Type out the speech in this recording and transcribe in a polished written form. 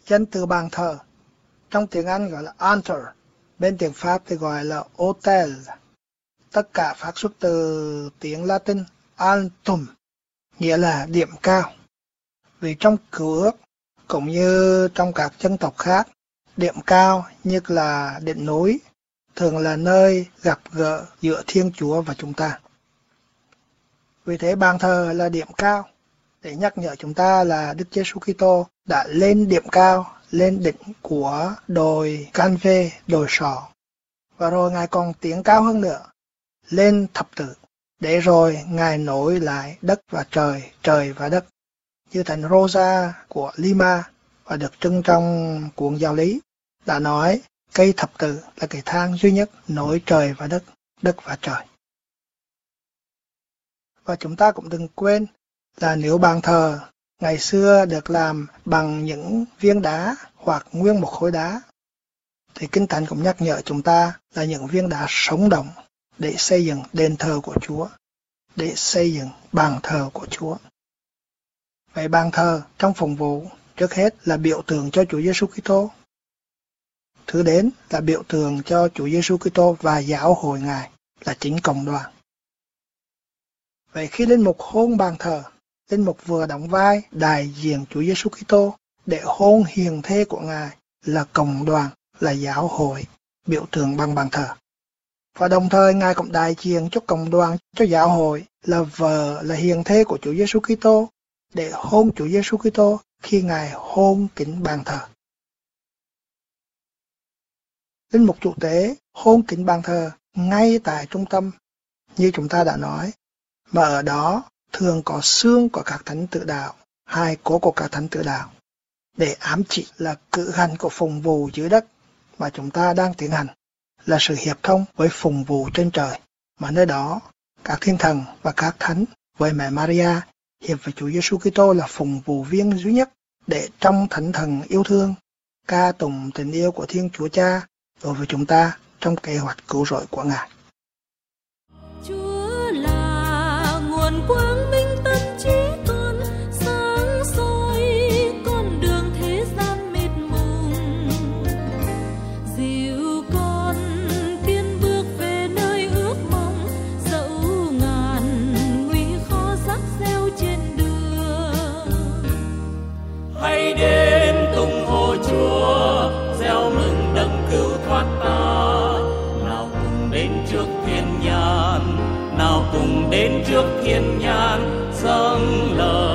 Danh từ bàn thờ, trong tiếng Anh gọi là altar, bên tiếng Pháp thì gọi là hotel. Tất cả phát xuất từ tiếng Latin altum, nghĩa là điểm cao. Vì trong Cựu Ước, cũng như trong các dân tộc khác, điểm cao như là đỉnh núi, thường là nơi gặp gỡ giữa Thiên Chúa và chúng ta. Vì thế bàn thờ là điểm cao, để nhắc nhở chúng ta là Đức Giêsu Kitô đã lên điểm cao, lên đỉnh của đồi Can-vê, đồi Sọ. Và rồi Ngài còn tiến cao hơn nữa, lên thập tự, để rồi Ngài nối lại đất và trời, trời và đất. Như Thánh Rosa của Lima và được trưng trong cuốn Giáo lý đã nói, cây thập tự là cái thang duy nhất nối trời và đất, đất và trời. Và chúng ta cũng đừng quên là nếu bàn thờ ngày xưa được làm bằng những viên đá hoặc nguyên một khối đá, thì Kinh Thánh cũng nhắc nhở chúng ta là những viên đá sống động để xây dựng đền thờ của Chúa, để xây dựng bàn thờ của Chúa. Vậy bàn thờ trong phụng vụ trước hết là biểu tượng cho Chúa Giêsu Kitô. Thứ đến là biểu tượng cho Chúa Giêsu Kitô và giáo hội Ngài là chính cộng đoàn. Vậy khi linh mục hôn bàn thờ, linh mục vừa đóng vai đại diện Chúa Giêsu Kitô để hôn hiền thê của Ngài là cộng đoàn, là giáo hội, biểu tượng bằng bàn thờ. Và đồng thời Ngài cũng đại diện cho cộng đoàn, cho giáo hội là vợ, là hiền thê của Chúa Giêsu Kitô để hôn Chúa Giêsu Kitô khi Ngài hôn kính bàn thờ. Linh mục chủ tế hôn kính bàn thờ ngay tại trung tâm như chúng ta đã nói, mà ở đó thường có xương của các thánh tử đạo, hài cốt của các thánh tử đạo, để ám chỉ là cử hành của phụng vụ dưới đất mà chúng ta đang tiến hành, là sự hiệp thông với phụng vụ trên trời, mà nơi đó các thiên thần và các thánh với mẹ Maria hiệp với Chúa Giêsu Kitô là phụng vụ viên duy nhất để trong thánh thần yêu thương ca tụng tình yêu của Thiên Chúa Cha đối với chúng ta trong kế hoạch cứu rỗi của Ngài. Chúa là nguồn quang minh tâm trí con, sáng soi con đường thế gian mịt mùng, dìu con tiến bước về nơi ước mong, dẫu ngàn nguy khó rắc reo trên đường. Hãy đến tung hô Chúa, reo mừng đấng cứu thoát ta. Nào cùng đến trước thiên nhãn, nào cùng đến trước thiên nhãn dâng lời